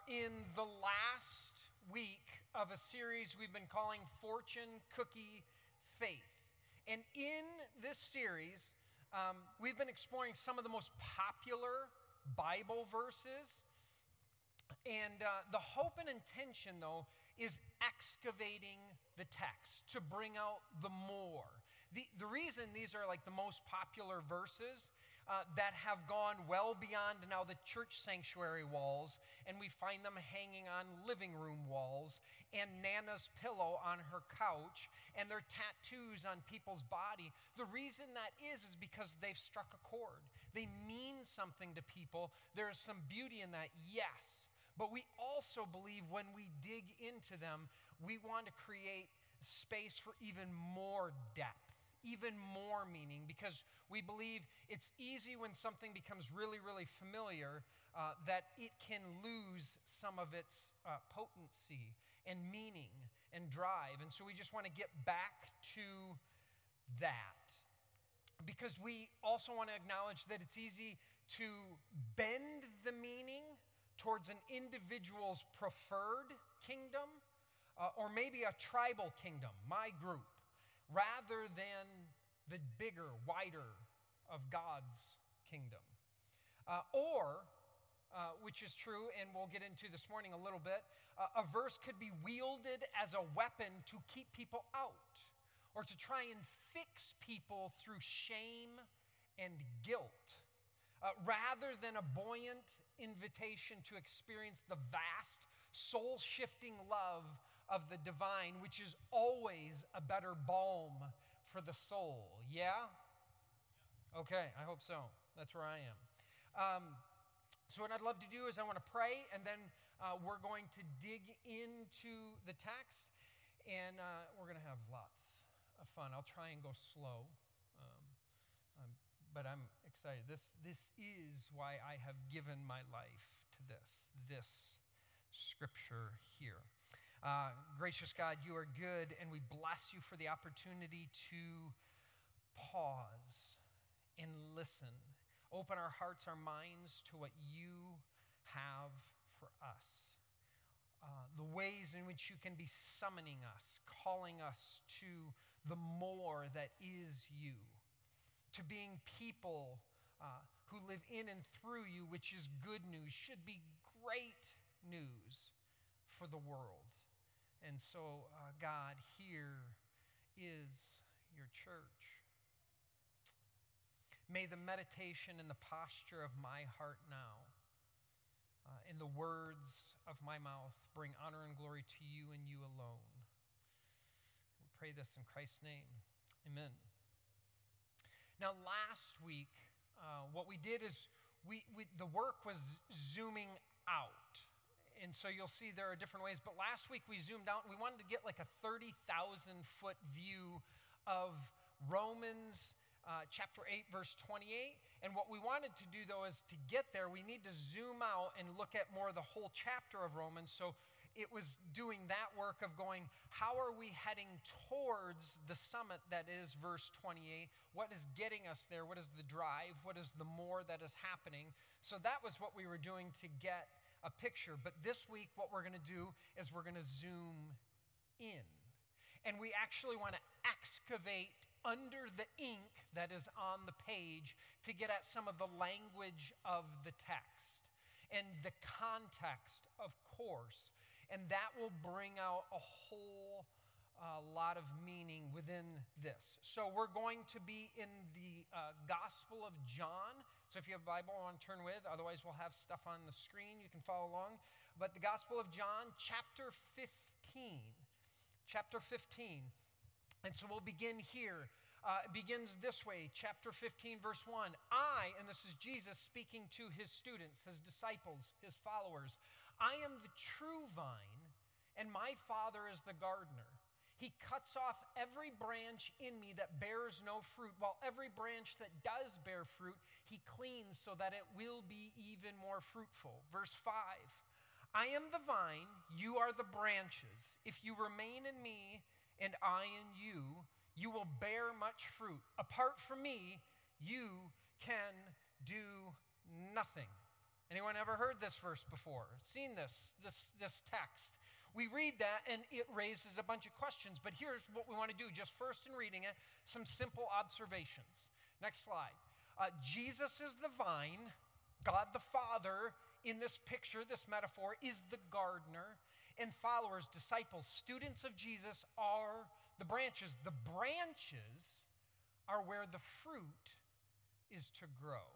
in the last week of a series we've been calling Fortune Cookie Faith. And in this series, we've been exploring some of the most popular Bible verses. And the hope and intention, though, is excavating the text to bring out the more. The reason these are like the most popular verses that have gone well beyond now the church sanctuary walls, and we find them hanging on living room walls, and Nana's pillow on her couch, and their tattoos on people's body. The reason that is because they've struck a chord. They mean something to people. There's some beauty in that, yes. But we also believe when we dig into them, we want to create space for even more depth, even more meaning, because we believe it's easy when something becomes really, really familiar that it can lose some of its potency and meaning and drive. And so we just want to get back to that, because we also want to acknowledge that it's easy to bend the meaning towards an individual's preferred kingdom, or maybe a tribal kingdom, my group, rather than the bigger, wider of God's kingdom. Or, which is true, and we'll get into this morning a little bit, a verse could be wielded as a weapon to keep people out, or to try and fix people through shame and guilt. Rather than a buoyant invitation to experience the vast, soul-shifting love of the divine, which is always a better balm for the soul. Yeah? Okay, I hope so. That's where I am. So what I'd love to do is I want to pray, and then we're going to dig into the text, and we're going to have lots of fun. I'll try and go slow. But I'm excited. This is why I have given my life to this scripture here. Gracious God, you are good, and we bless you for the opportunity to pause and listen. Open our hearts, our minds to what you have for us. The ways in which you can be summoning us, calling us to the more that is you. To being people who live in and through you, which is good news, should be great news for the world. And so, God, here is your church. May the meditation and the posture of my heart now, and the words of my mouth, bring honor and glory to you and you alone. We pray this in Christ's name. Amen. Now, last week, what we did is the work was zooming out. And so you'll see there are different ways. But last week we zoomed out, and we wanted to get like a 30,000-foot view of Romans chapter 8, verse 28. And what we wanted to do, though, is to get there, we need to zoom out and look at more of the whole chapter of Romans. So it was doing that work of going, how are we heading towards the summit that is verse 28? What is getting us there? What is the drive? What is the more that is happening? So that was what we were doing to get a picture. But this week, what we're going to do is we're going to zoom in. And we actually want to excavate under the ink that is on the page to get at some of the language of the text and the context, of course. And that will bring out a whole lot of meaning within this. So we're going to be in the Gospel of John. So if you have a Bible, I want to turn with. Otherwise, we'll have stuff on the screen. You can follow along. But the Gospel of John, chapter 15. Chapter 15. And so we'll begin here. It begins this way, chapter 15, verse 1. And this is Jesus speaking to his students, his disciples, his followers. I am the true vine, and my Father is the gardener. He cuts off every branch in me that bears no fruit, while every branch that does bear fruit, he cleans so that it will be even more fruitful. Verse 5. I am the vine, you are the branches. If you remain in me, and I in you, you will bear much fruit. Apart from me, you can do nothing. Anyone ever heard this verse before? Seen this text? We read that and it raises a bunch of questions, but here's what we want to do. Just first in reading it, some simple observations. Next slide. Jesus is the vine. God the Father in this picture, this metaphor, is the gardener. And followers, disciples, students of Jesus are the branches. The branches are where the fruit is to grow.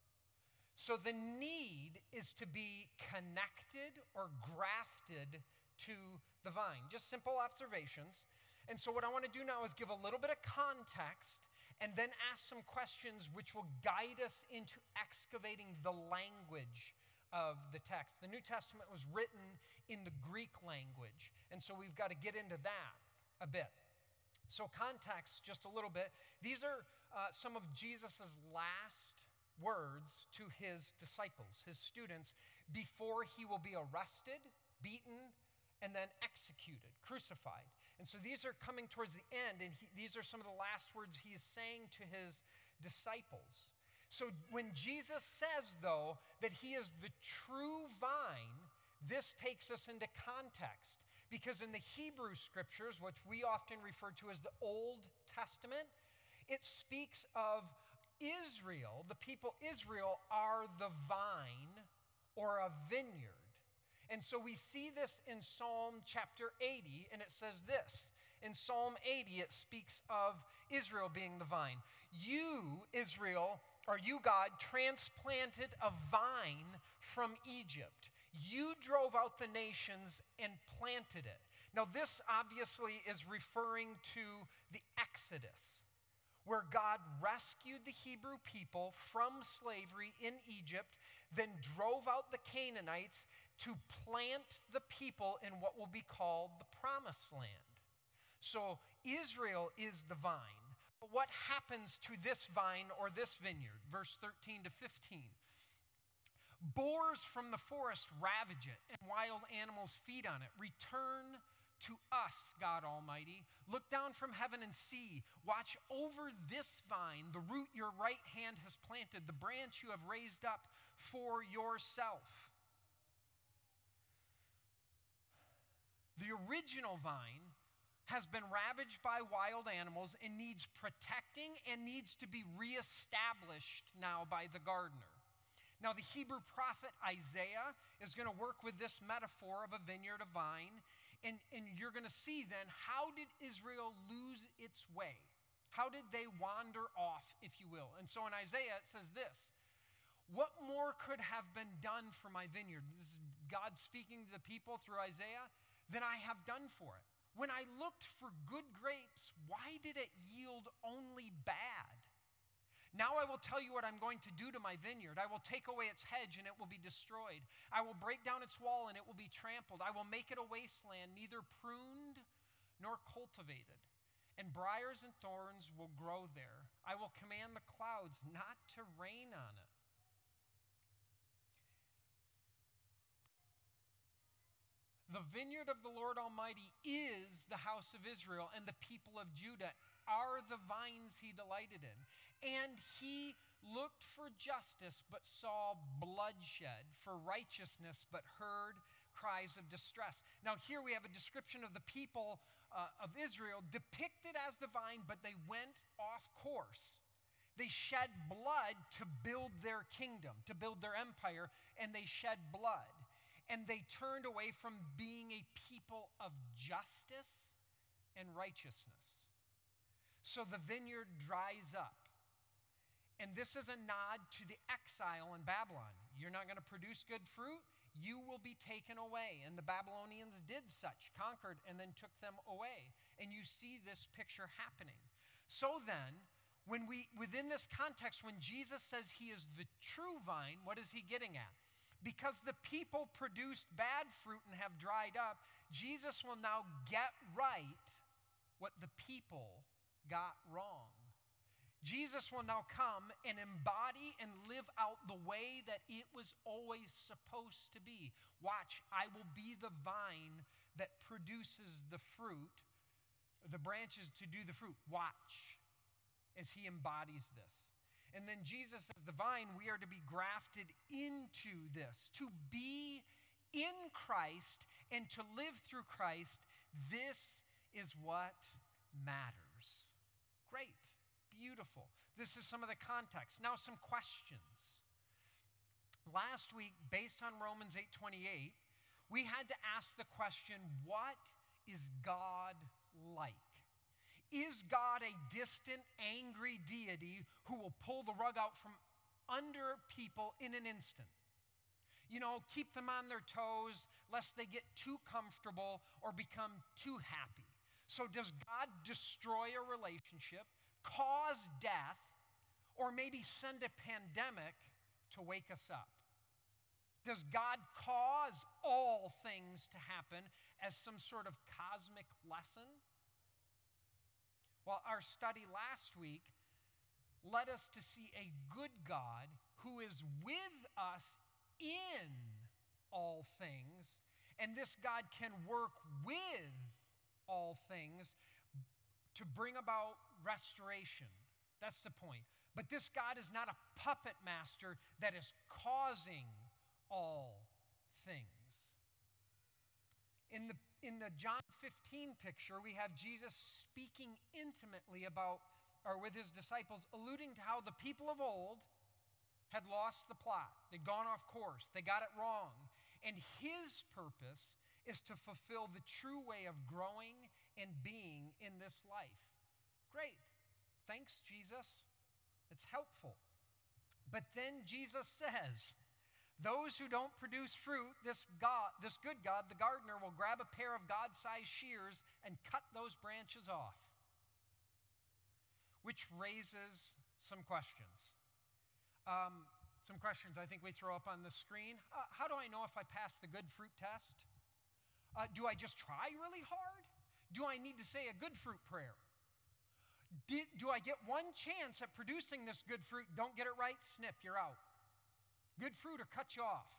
So the need is to be connected or grafted to the vine. Just simple observations. And so what I want to do now is give a little bit of context and then ask some questions which will guide us into excavating the language of the text. The New Testament was written in the Greek language, and so we've got to get into that a bit. So context, just a little bit. These are some of Jesus' last words to his disciples, his students, before he will be arrested, beaten, and then executed, crucified. And so these are coming towards the end, and these are some of the last words he is saying to his disciples. So when Jesus says, though, that he is the true vine, this takes us into context. Because in the Hebrew scriptures, which we often refer to as the Old Testament, it speaks of Israel, the people Israel are the vine or a vineyard. And so we see this in Psalm chapter 80, and it says this. In Psalm 80, it speaks of Israel being the vine. You, Israel, or you, God, transplanted a vine from Egypt. You drove out the nations and planted it. Now, this obviously is referring to the Exodus, where God rescued the Hebrew people from slavery in Egypt, then drove out the Canaanites to plant the people in what will be called the Promised Land. So Israel is the vine. But what happens to this vine or this vineyard? Verse 13 to 15. Boars from the forest ravage it, and wild animals feed on it. Return to us, God Almighty. Look down from heaven and see. Watch over this vine, the root your right hand has planted, the branch you have raised up for yourself. The original vine has been ravaged by wild animals and needs protecting and needs to be reestablished now by the gardener. Now, the Hebrew prophet Isaiah is going to work with this metaphor of a vineyard, a vine, and you're going to see then, how did Israel lose its way? How did they wander off, if you will? And so in Isaiah, it says this, what more could have been done for my vineyard? This is God speaking to the people through Isaiah, than I have done for it. When I looked for good grapes, why did it yield only bad? Now I will tell you what I'm going to do to my vineyard. I will take away its hedge and it will be destroyed. I will break down its wall and it will be trampled. I will make it a wasteland, neither pruned nor cultivated. And briars and thorns will grow there. I will command the clouds not to rain on it. The vineyard of the Lord Almighty is the house of Israel, and the people of Judah are the vines he delighted in. And he looked for justice, but saw bloodshed, for righteousness, but heard cries of distress. Now here we have a description of the people of Israel depicted as the vine, but they went off course. They shed blood to build their kingdom, to build their empire, and they shed blood. And they turned away from being a people of justice and righteousness. So the vineyard dries up. And this is a nod to the exile in Babylon. You're not going to produce good fruit, you will be taken away. And the Babylonians did such, conquered, and then took them away. And you see this picture happening. So then, within this context, when Jesus says he is the true vine, what is he getting at? Because the people produced bad fruit and have dried up, Jesus will now get right what the people got wrong. Jesus will now come and embody and live out the way that it was always supposed to be. Watch, I will be the vine that produces the fruit, the branches to do the fruit. Watch as he embodies this. And then Jesus is the vine. We are to be grafted into this. To be in Christ and to live through Christ, this is what matters. Great. Beautiful. This is some of the context. Now some questions. Last week, based on Romans 8:28, we had to ask the question, what is God like? Is God a distant, angry deity who will pull the rug out from under people in an instant? You know, keep them on their toes lest they get too comfortable or become too happy. So does God destroy a relationship, cause death, or maybe send a pandemic to wake us up? Does God cause all things to happen as some sort of cosmic lesson? Well, our study last week led us to see a good God who is with us in all things, and this God can work with all things to bring about restoration. That's the point. But this God is not a puppet master that is causing all things. In the John 15 picture, we have Jesus speaking intimately about, or with his disciples, alluding to how the people of old had lost the plot. They'd gone off course. They got it wrong. And his purpose is to fulfill the true way of growing and being in this life. Great. Thanks, Jesus. It's helpful. But then Jesus says, those who don't produce fruit, this good God, the gardener, will grab a pair of God-sized shears and cut those branches off. Which raises some questions. Some questions I think we throw up on the screen. How do I know if I passed the good fruit test? Do I just try really hard? Do I need to say a good fruit prayer? Do I get one chance at producing this good fruit? Don't get it right, snip, you're out. Good fruit or cut you off.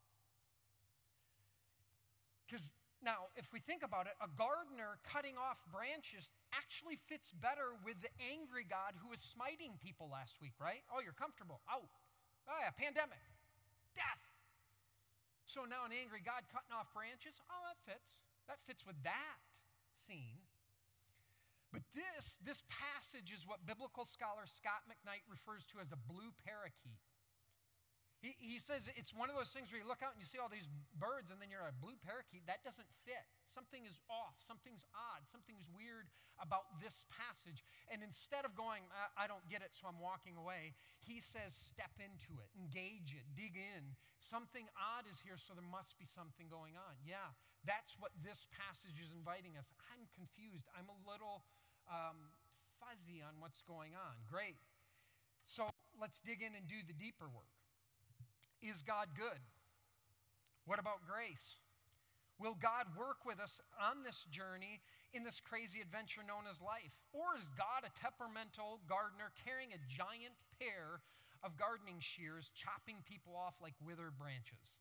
Because now, if we think about it, a gardener cutting off branches actually fits better with the angry God who was smiting people last week, right? Oh, you're comfortable. Out. Oh, yeah, pandemic. Death. So now an angry God cutting off branches, oh, that fits. That fits with that scene. But this passage is what biblical scholar Scott McKnight refers to as a blue parakeet. He says it's one of those things where you look out and you see all these birds and then you're a blue parakeet. That doesn't fit. Something is off. Something's odd. Something's weird about this passage. And instead of going, I don't get it, so I'm walking away, he says step into it, engage it, dig in. Something odd is here, so there must be something going on. Yeah, that's what this passage is inviting us. I'm confused. I'm a little fuzzy on what's going on. Great. So let's dig in and do the deeper work. Is God good? What about grace? Will God work with us on this journey in this crazy adventure known as life? Or is God a temperamental gardener carrying a giant pair of gardening shears, chopping people off like withered branches?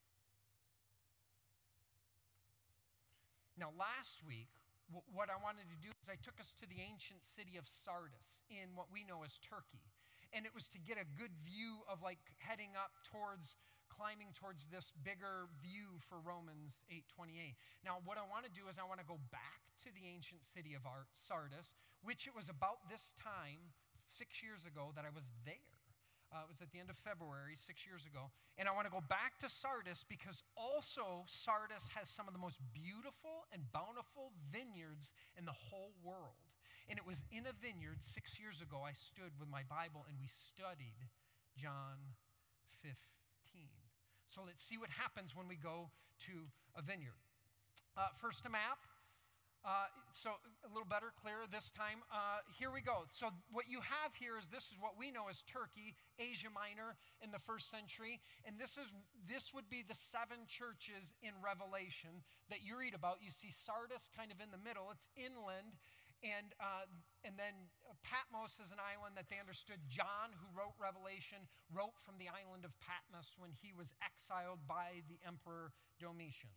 Now, last week, what I wanted to do is I took us to the ancient city of Sardis in what we know as Turkey. And it was to get a good view of like heading up towards, climbing towards this bigger view for Romans 8:28. Now, what I want to do is I want to go back to the ancient city of Sardis, which it was about this time, 6 years ago, that I was there. It was at the end of February, 6 years ago. And I want to go back to Sardis because also Sardis has some of the most beautiful and bountiful vineyards in the whole world. And it was in a vineyard 6 years ago I stood with my Bible and we studied John 15. So let's see what happens when we go to a vineyard. First, a map. So a little better, clearer this time. Here we go. So what you have here is this is what we know as Turkey, Asia Minor in the first century. And this would be the 7 churches in Revelation that you read about. You see Sardis kind of in the middle. It's inland. And then Patmos is an island that they understood. John, who wrote Revelation, wrote from the island of Patmos when he was exiled by the Emperor Domitian.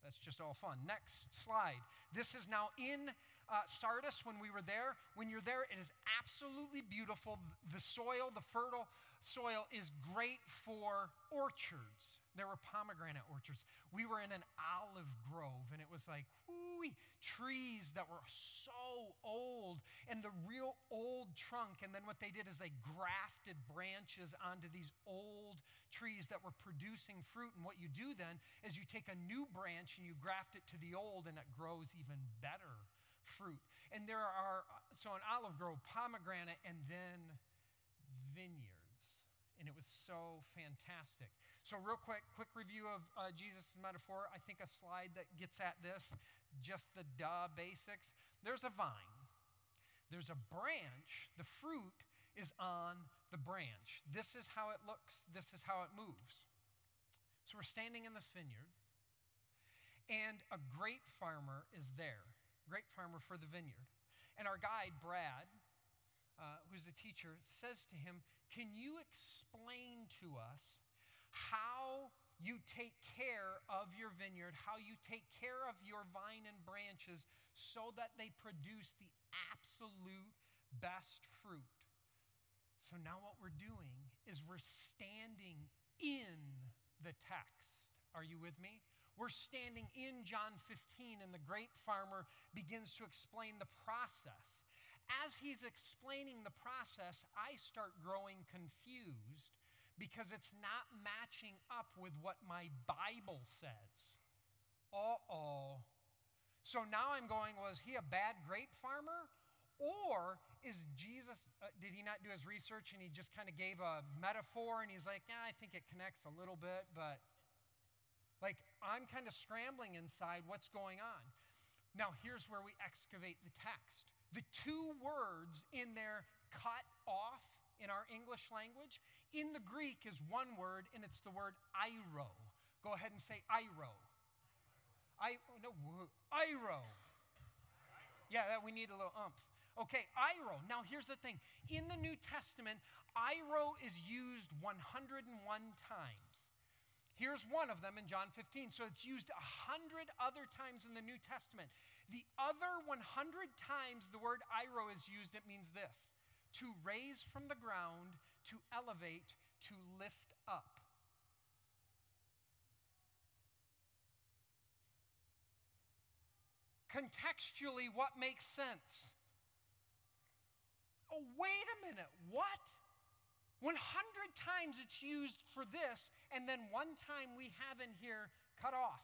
That's just all fun. Next slide. This is now in Sardis when we were there. When you're there, it is absolutely beautiful. The soil, the fertile soil, is great for orchards. There were pomegranate orchards. We were in an olive grove, and it was like, whoo-wee, trees that were so old, and the real old trunk. And then what they did is they grafted branches onto these old trees that were producing fruit. And what you do then is you take a new branch and you graft it to the old, and it grows even better fruit. And there are, so an olive grove, pomegranate, and then vineyards. And it was so fantastic. So real quick review of Jesus' metaphor. I think a slide that gets at this, just the basics. There's a vine. There's a branch. The fruit is on the branch. This is how it looks. This is how it moves. So we're standing in this vineyard, and a grape farmer is there. Grape farmer for the vineyard. And our guide, Brad, who's a teacher, says to him, "Can you explain to us how you take care of your vineyard, how you take care of your vine and branches so that they produce the absolute best fruit?" So now what we're doing is we're standing in the text. Are you with me? We're standing in John 15, and the grape farmer begins to explain the process. As he's explaining the process, I start growing confused because it's not matching up with what my Bible says. So now I'm going, was he a bad grape farmer? Or is Jesus, did he not do his research and he just kind of gave a metaphor and he's like, yeah, I think it connects a little bit, but like I'm kind of scrambling inside what's going on. Now here's where we excavate the text. The two words in there, cut off, in our English language, in the Greek is one word, and it's the word airo. Go ahead and say airo. Airo. Yeah, we need a little umph. Okay, airo. Now here's the thing. In the New Testament, airo is used 101 times. Here's one of them in John 15. So it's used 100 other times in the New Testament. The other 100 times the word airo is used, it means this: to raise from the ground, to elevate, to lift up. Contextually, what makes sense? Oh, wait a minute, what? 100 times it's used for this, and then one time we have in here cut off.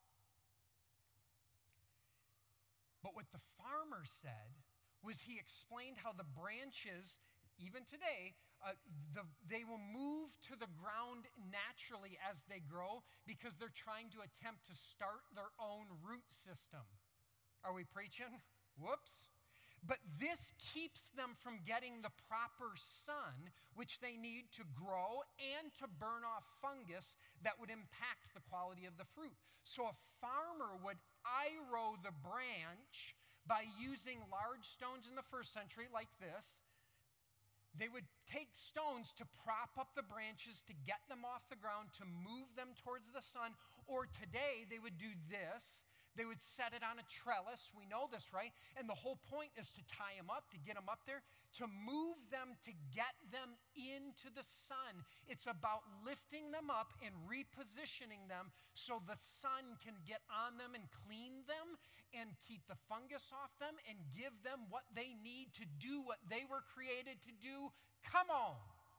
But what the farmer said was he explained how the branches, even today, they will move to the ground naturally as they grow because they're trying to attempt to start their own root system. Are we preaching? Whoops. But this keeps them from getting the proper sun, which they need to grow and to burn off fungus that would impact the quality of the fruit. So a farmer would airo the branch by using large stones in the first century like this. They would take stones to prop up the branches, to get them off the ground, to move them towards the sun. Or today, they would do this. They would set it on a trellis. We know this, right? And the whole point is to tie them up, to get them up there, to move them, to get them into the sun. It's about lifting them up and repositioning them so the sun can get on them and clean them and keep the fungus off them and give them what they need to do what they were created to do. Come on.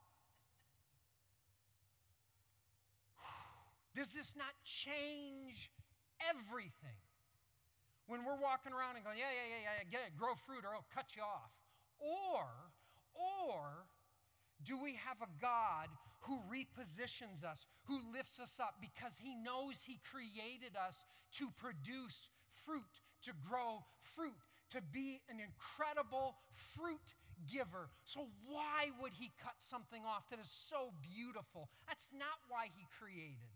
Does this not change everything? When we're walking around and going, yeah, get it, grow fruit or I'll cut you off. Or do we have a God who repositions us, who lifts us up because he knows he created us to produce fruit, to grow fruit, to be an incredible fruit giver. So why would he cut something off that is so beautiful? That's not why he created.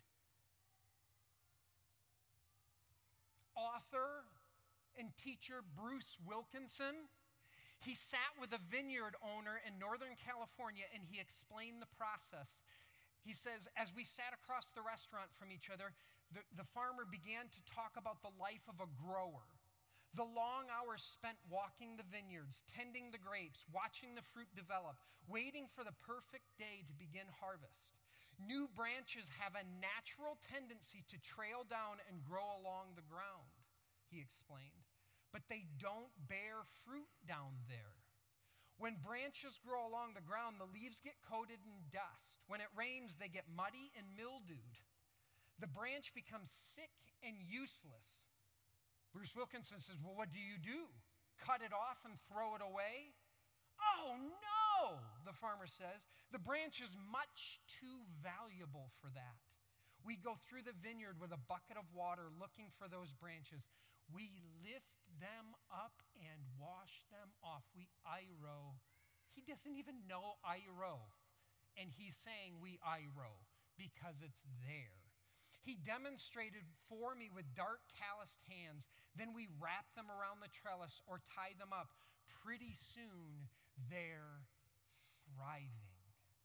Author and teacher Bruce Wilkinson, he sat with a vineyard owner in Northern California and he explained the process. He says, as we sat across the restaurant from each other, the farmer began to talk about the life of a grower. The long hours spent walking the vineyards, tending the grapes, watching the fruit develop, waiting for the perfect day to begin harvest. New branches have a natural tendency to trail down and grow along the ground, he explained, but they don't bear fruit down there. When branches grow along the ground, the leaves get coated in dust. When it rains, they get muddy and mildewed. The branch becomes sick and useless. Bruce Wilkinson says, well, what do? Cut it off and throw it away? Oh, no, the farmer says. The branch is much too valuable for that. We go through the vineyard with a bucket of water looking for those branches. We lift them up and wash them off. We iro. He doesn't even know iro. And he's saying we iro because it's there. He demonstrated for me with dark, calloused hands. Then we wrap them around the trellis or tie them up. Pretty soon, they're thriving.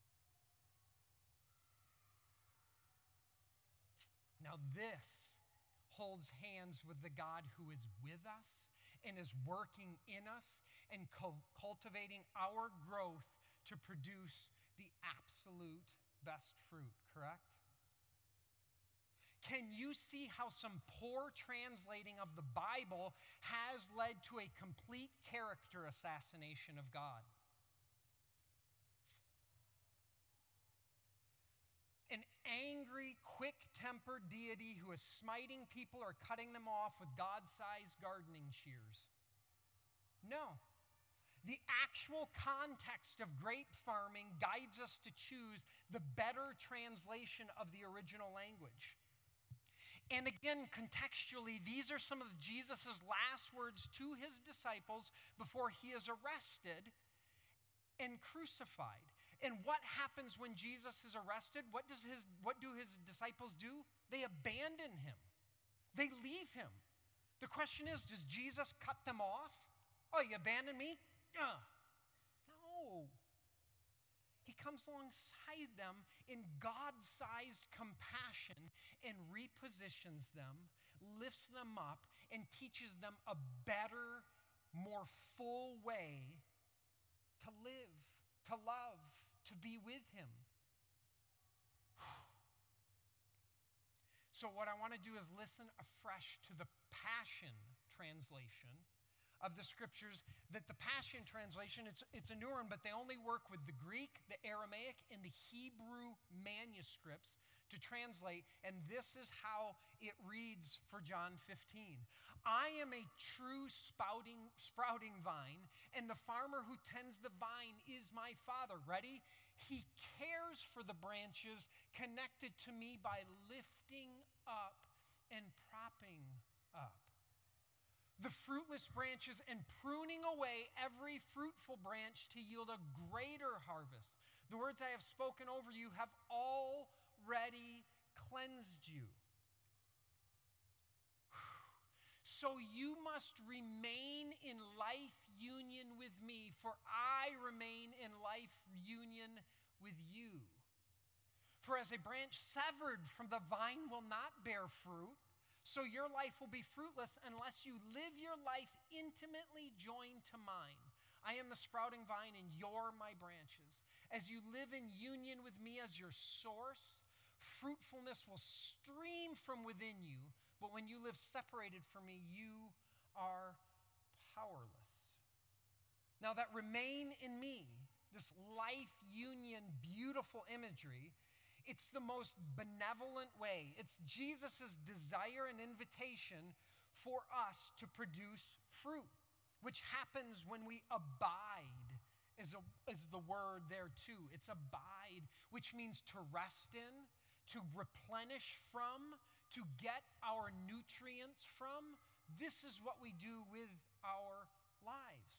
Now this holds hands with the God who is with us and is working in us and cultivating our growth to produce the absolute best fruit, correct? Can you see how some poor translating of the Bible has led to a complete character assassination of God? An angry, quick-tempered deity who is smiting people or cutting them off with God-sized gardening shears. No. The actual context of grape farming guides us to choose the better translation of the original language. And again, contextually, these are some of Jesus' last words to his disciples before he is arrested and crucified. And what happens when Jesus is arrested? What do his disciples do? They abandon him. They leave him. The question is, does Jesus cut them off? Oh, you abandon me? No. He comes alongside them in God-sized compassion and repositions them, lifts them up, and teaches them a better, more full way to live, to love, to be with him. So what I want to do is listen afresh to the Passion Translation of the scriptures. That the Passion Translation, it's a new one, but they only work with the Greek, the Aramaic, and the Hebrew manuscripts to translate, and this is how it reads for John 15. I am a true sprouting vine, and the farmer who tends the vine is my Father. Ready? He cares for the branches connected to me by lifting up and propping up the fruitless branches and pruning away every fruitful branch to yield a greater harvest. The words I have spoken over you have already cleansed you. So you must remain in life union with me, for I remain in life union with you. For as a branch severed from the vine will not bear fruit, so your life will be fruitless unless you live your life intimately joined to mine. I am the sprouting vine and you're my branches. As you live in union with me as your source, fruitfulness will stream from within you. But when you live separated from me, you are powerless. Now that remain in me, this life union, beautiful imagery, it's the most benevolent way. It's Jesus' desire and invitation for us to produce fruit, which happens when we abide, is the word there too. It's abide, which means to rest in, to replenish from, to get our nutrients from. This is what we do with our lives.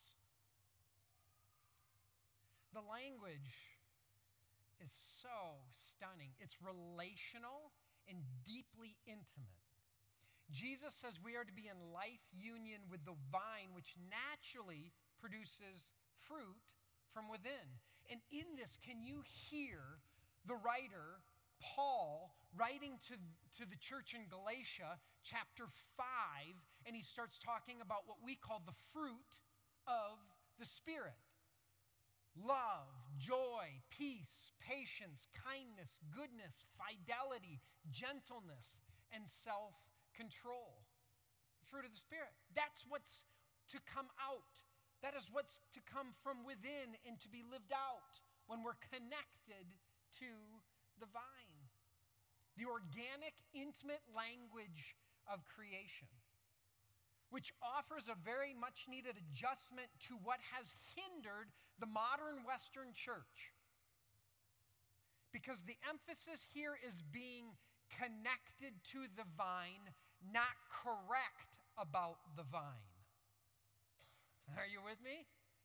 The language is so stunning. It's relational and deeply intimate. Jesus says we are to be in life union with the vine, which naturally produces fruit from within. And in this, can you hear the writer Paul writing to the church in Galatia, chapter 5, and he starts talking about what we call the fruit of the Spirit. Love, joy, peace, patience, kindness, goodness, fidelity, gentleness, and self-control. Fruit of the Spirit. That's what's to come out. That is what's to come from within and to be lived out when we're connected to the vine. The organic, intimate language of creation, which offers a very much needed adjustment to what has hindered the modern Western church. Because the emphasis here is being connected to the vine, not correct about the vine. Are you with me?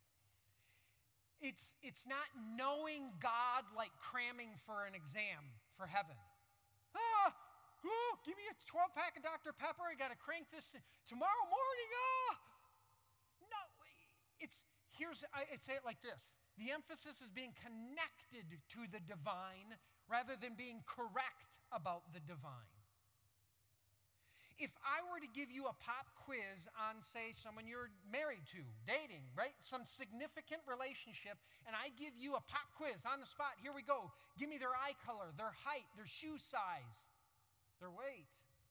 It's not knowing God like cramming for an exam for heaven. Give me a 12-pack of Dr. Pepper. I got to crank this tomorrow morning. No, I say it like this. The emphasis is being connected to the divine rather than being correct about the divine. If I were to give you a pop quiz on, say, someone you're married to, dating, right? Some significant relationship, and I give you a pop quiz on the spot. Here we go. Give me their eye color, their height, their shoe size, their weight,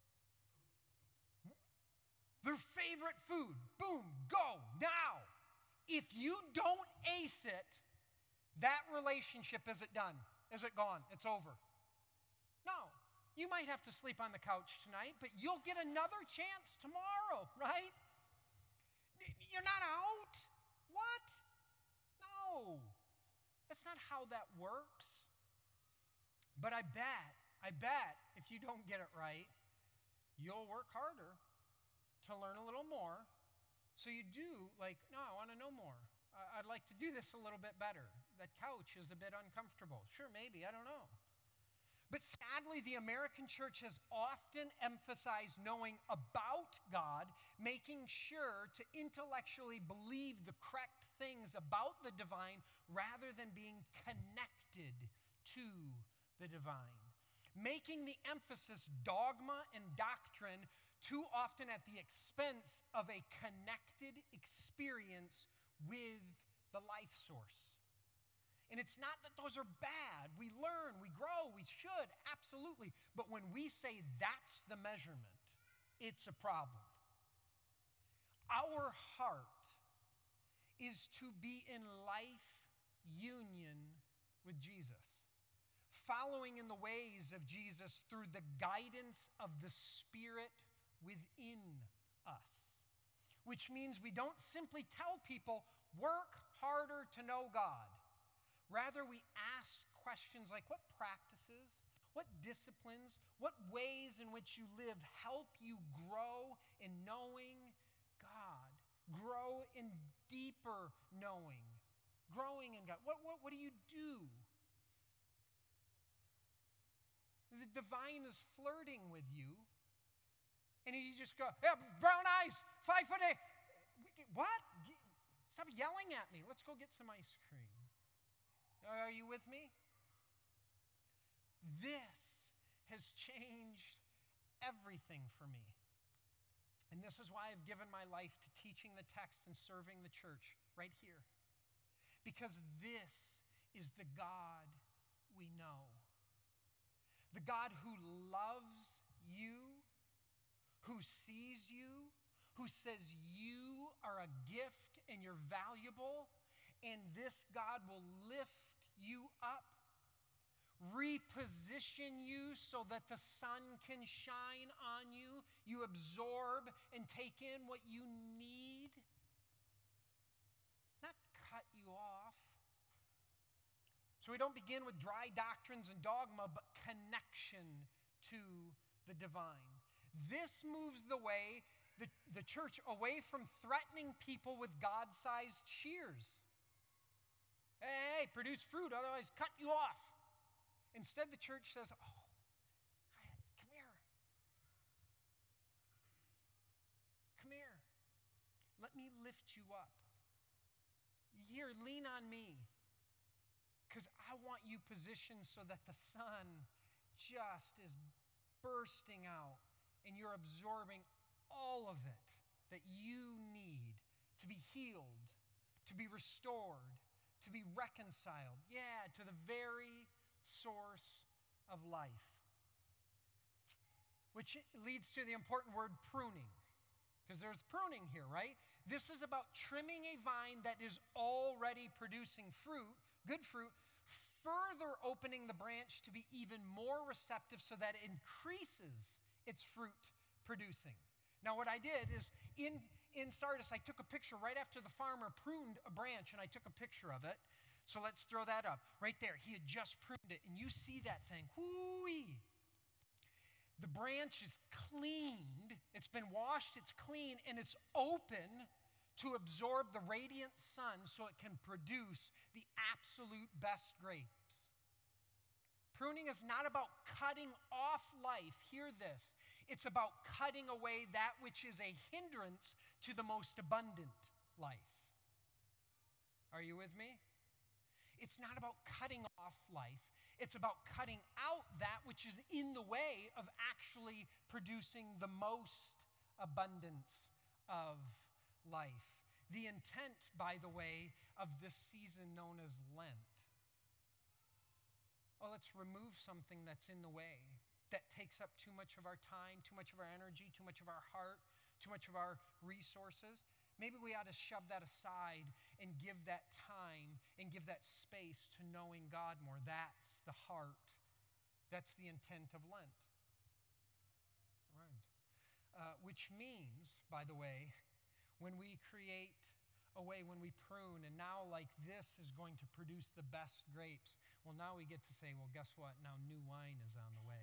their favorite food. Boom, go, now. If you don't ace it, that relationship, is it done? Is it gone? It's over. No. You might have to sleep on the couch tonight, but you'll get another chance tomorrow, right? You're not out. What? No. That's not how that works. But I bet if you don't get it right, you'll work harder to learn a little more. So you do, no, I want to know more. I'd like to do this a little bit better. That couch is a bit uncomfortable. Sure, maybe, I don't know. But sadly, the American church has often emphasized knowing about God, making sure to intellectually believe the correct things about the divine rather than being connected to the divine. Making the emphasis dogma and doctrine too often at the expense of a connected experience with the life source. And it's not that those are bad. We learn, we grow, we should, absolutely. But when we say that's the measurement, it's a problem. Our heart is to be in life union with Jesus, following in the ways of Jesus through the guidance of the Spirit within us, which means we don't simply tell people, work harder to know God. Rather, we ask questions like, what practices, what disciplines, what ways in which you live help you grow in knowing God, grow in deeper knowing, growing in God? What do you do? The divine is flirting with you, and you just go, yeah, brown eyes, 5 foot 8. What? Stop yelling at me. Let's go get some ice cream. Are you with me? This has changed everything for me. And this is why I've given my life to teaching the text and serving the church right here. Because this is the God we know. The God who loves you, who sees you, who says you are a gift and you're valuable, and this God will lift you up, reposition you so that the sun can shine on you, you absorb and take in what you need, not cut you off. So we don't begin with dry doctrines and dogma, but connection to the divine. This moves the church away from threatening people with God-sized shears. Hey, produce fruit, otherwise cut you off. Instead, the church says, come here. Come here. Let me lift you up. Here, lean on me. Because I want you positioned so that the sun just is bursting out, and you're absorbing all of it that you need to be healed, to be restored, to be reconciled, to the very source of life. Which leads to the important word pruning, because there's pruning here, right? This is about trimming a vine that is already producing fruit, good fruit, further opening the branch to be even more receptive so that it increases its fruit producing. Now what I did is in Sardis, I took a picture right after the farmer pruned a branch, and I took a picture of it. So let's throw that up. Right there, he had just pruned it, and you see that thing. Whoo-wee! The branch is cleaned, it's been washed, it's clean, and it's open to absorb the radiant sun so it can produce the absolute best grapes. Pruning is not about cutting off life. Hear this. It's about cutting away that which is a hindrance to the most abundant life. Are you with me? It's not about cutting off life. It's about cutting out that which is in the way of actually producing the most abundance of life. The intent, by the way, of this season known as Lent. Let's remove something that's in the way, that takes up too much of our time, too much of our energy, too much of our heart, too much of our resources. Maybe we ought to shove that aside and give that time and give that space to knowing God more. That's the heart. That's the intent of Lent. Right. Which means, by the way, when we create a way, when we prune, and now like this is going to produce the best grapes, well, now we get to say, well, guess what? Now new wine is on the way.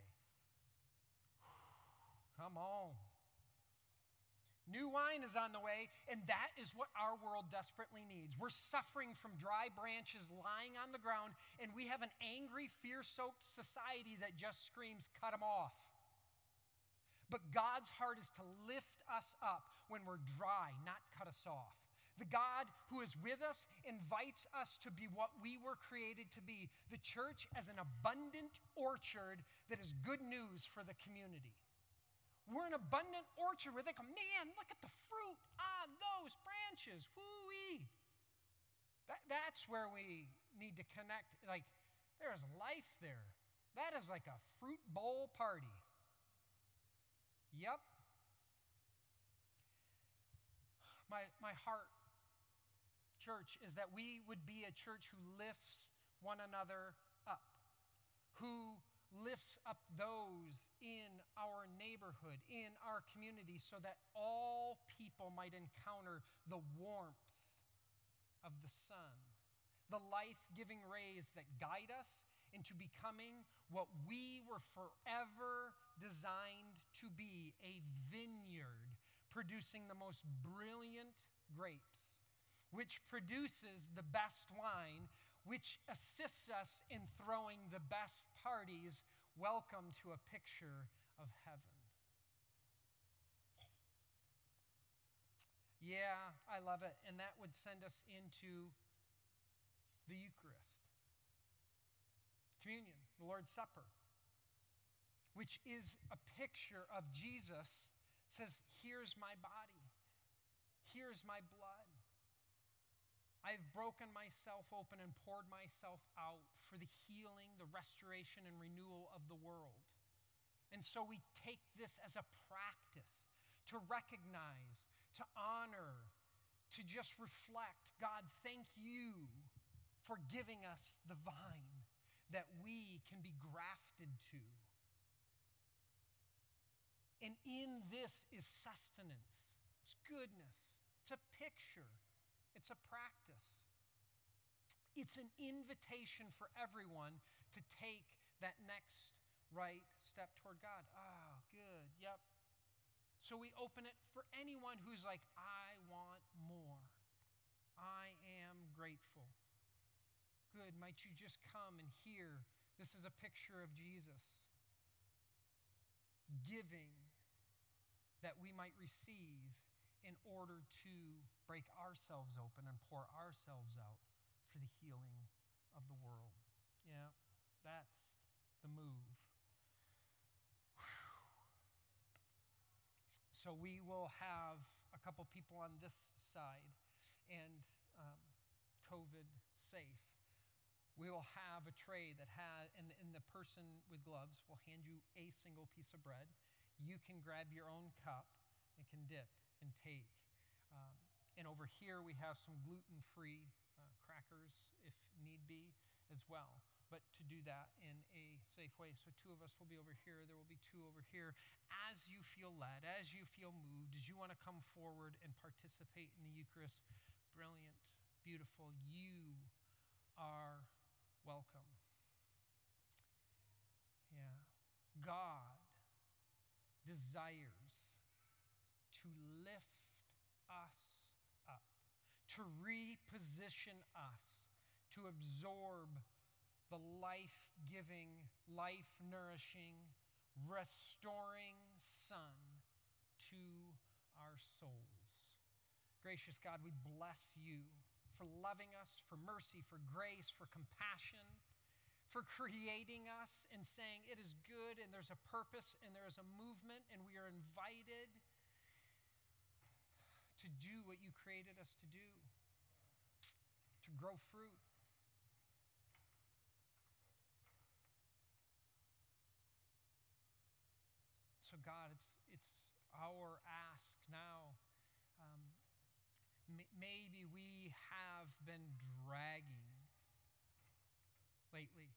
Come on. New wine is on the way, and that is what our world desperately needs. We're suffering from dry branches lying on the ground, and we have an angry, fear-soaked society that just screams, cut them off. But God's heart is to lift us up when we're dry, not cut us off. The God who is with us invites us to be what we were created to be, the church as an abundant orchard that is good news for the community. We're an abundant orchard where they go, man, look at the fruit on those branches. Woo-wee. That's where we need to connect. Like, there's life there. That is like a fruit bowl party. Yep. My heart, church, is that we would be a church who lifts one another up, who lifts up those in our neighborhood, in our community, so that all people might encounter the warmth of the sun, the life-giving rays that guide us into becoming what we were forever designed to be, a vineyard producing the most brilliant grapes, which produces the best wine, which assists us in throwing the best parties. Welcome to a picture of heaven. Yeah, I love it. And that would send us into the Eucharist, communion, the Lord's Supper, which is a picture of Jesus says, here's my body, here's my blood. I've broken myself open and poured myself out for the healing, the restoration, and renewal of the world. And so we take this as a practice to recognize, to honor, to just reflect, God, thank you for giving us the vine that we can be grafted to. And in this is sustenance, it's goodness, it's a picture. It's a practice. It's an invitation for everyone to take that next right step toward God. Oh, good. Yep. So we open it for anyone who's like, I want more. I am grateful. Good. Might you just come and hear? This is a picture of Jesus giving that we might receive in order to break ourselves open and pour ourselves out for the healing of the world. Yeah, that's the move. So we will have a couple people on this side, and COVID safe. We will have a tray that has, and the person with gloves will hand you a single piece of bread. You can grab your own cup and can dip and take. And over here we have some gluten-free crackers, if need be, as well. But to do that in a safe way. So 2 of us will be over here. There will be 2 over here. As you feel led, as you feel moved, as you want to come forward and participate in the Eucharist, brilliant, beautiful, you are welcome. Yeah. God desires to lift us up, to reposition us, to absorb the life-giving, life-nourishing, restoring Son to our souls. Gracious God, we bless you for loving us, for mercy, for grace, for compassion, for creating us and saying it is good and there's a purpose and there is a movement and we are invited to do what you created us to do, to grow fruit. So God, it's our ask now. Maybe we have been dragging lately.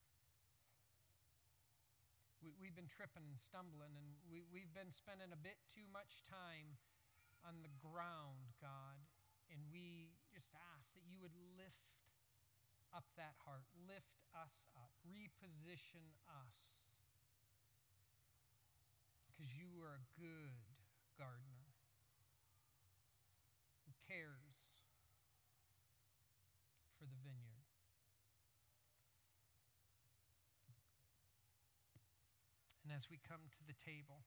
We've been tripping and stumbling, and we've been spending a bit too much time on the ground, God. And we just ask that you would lift up that heart, lift us up, reposition us. Because you are a good gardener who cares for the vineyard. And as we come to the table,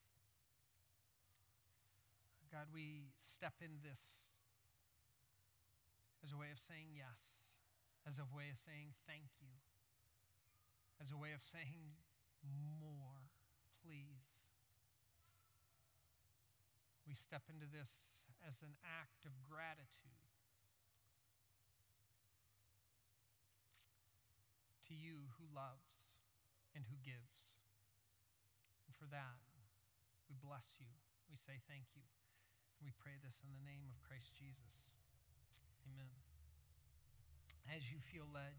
God, we step in this as a way of saying yes, as a way of saying thank you, as a way of saying more, please. We step into this as an act of gratitude to you who loves and who gives. And for that, we bless you. We say thank you. And we pray this in the name of Christ Jesus. Amen. As you feel led,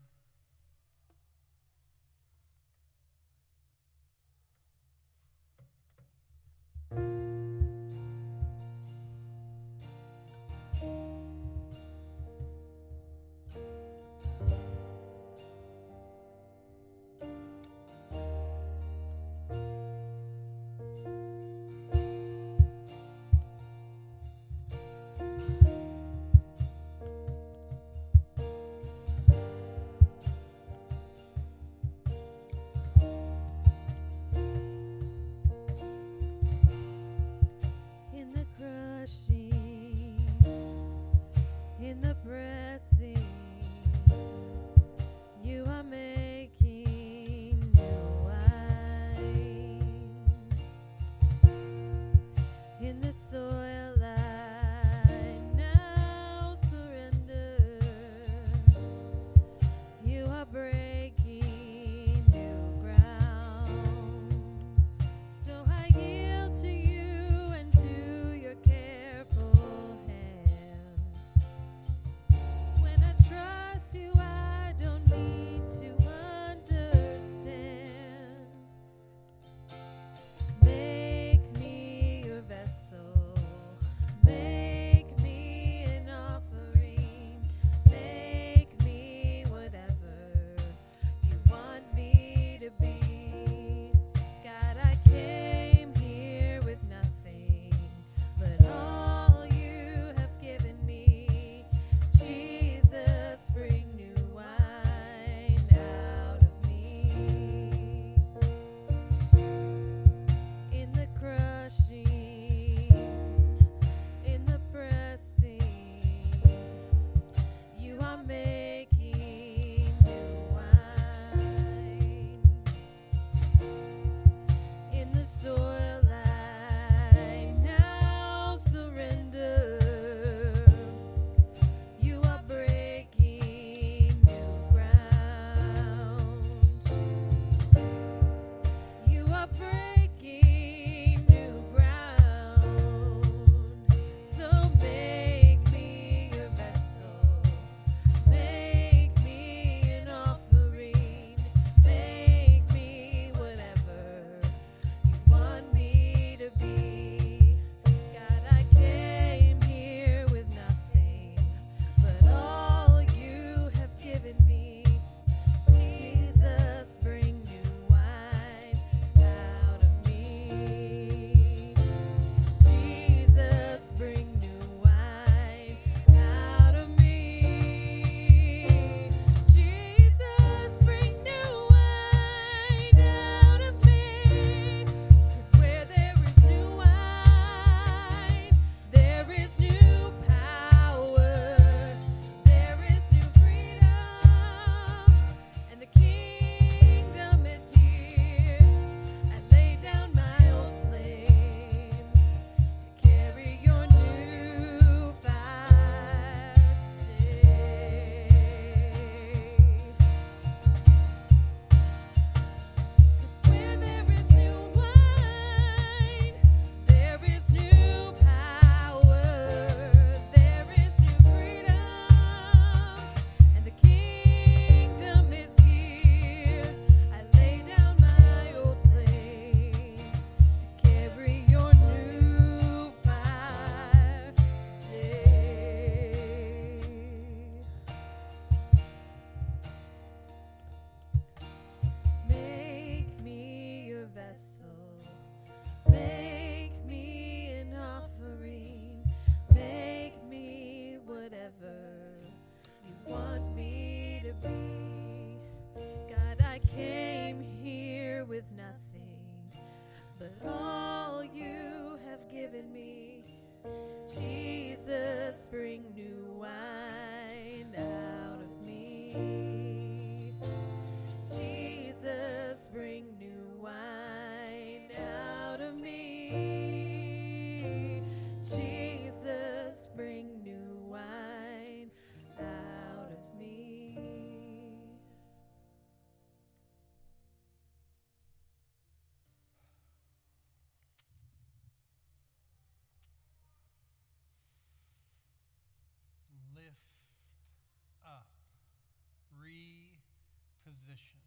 position.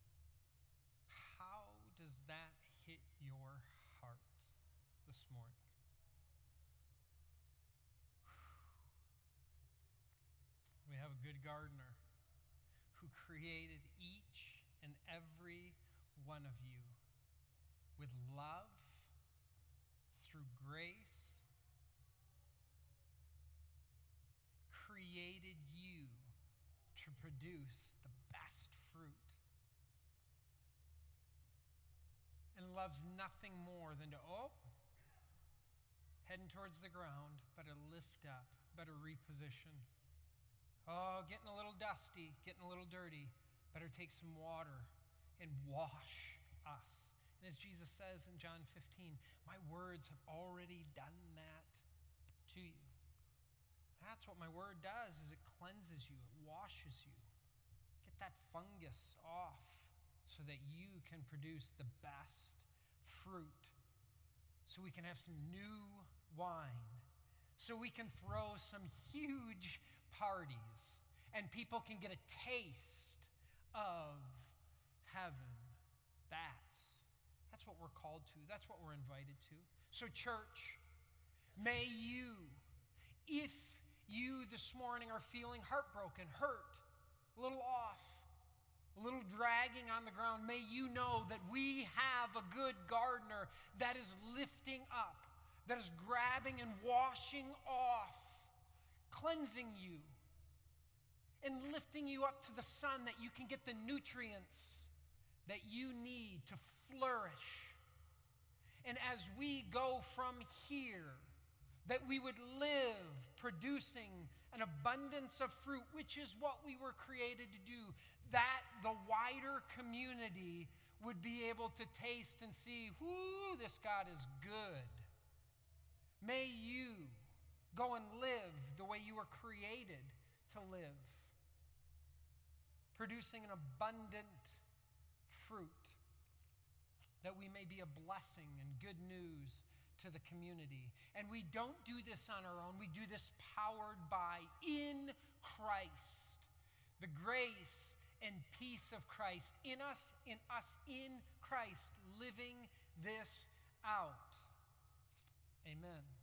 How does that hit your heart this morning? We have a good gardener who created each and every one of you with love, through grace, created you to produce the best fruit, and loves nothing more than to, heading towards the ground, better lift up, better reposition. Getting a little dusty, getting a little dirty, better take some water and wash us. And as Jesus says in John 15, my words have already done that to you. That's what my word does, is it cleanses you, it washes you. Get that fungus off so that you can produce the best fruit, so we can have some new wine, so we can throw some huge parties and people can get a taste of heaven. That's what we're called to. That's what we're invited to. So church, may you, if you this morning are feeling heartbroken, hurt, a little off, a little dragging on the ground, may you know that we have a good gardener that is lifting up, that is grabbing and washing off, cleansing you, and lifting you up to the sun that you can get the nutrients that you need to flourish. And as we go from here, that we would live producing an abundance of fruit, which is what we were created to do, that the wider community would be able to taste and see, this God is good. May you go and live the way you were created to live, producing an abundant fruit, that we may be a blessing and good news to the community. And we don't do this on our own. We do this powered by, in Christ, the grace and peace of Christ in us, in Christ, living this out. Amen.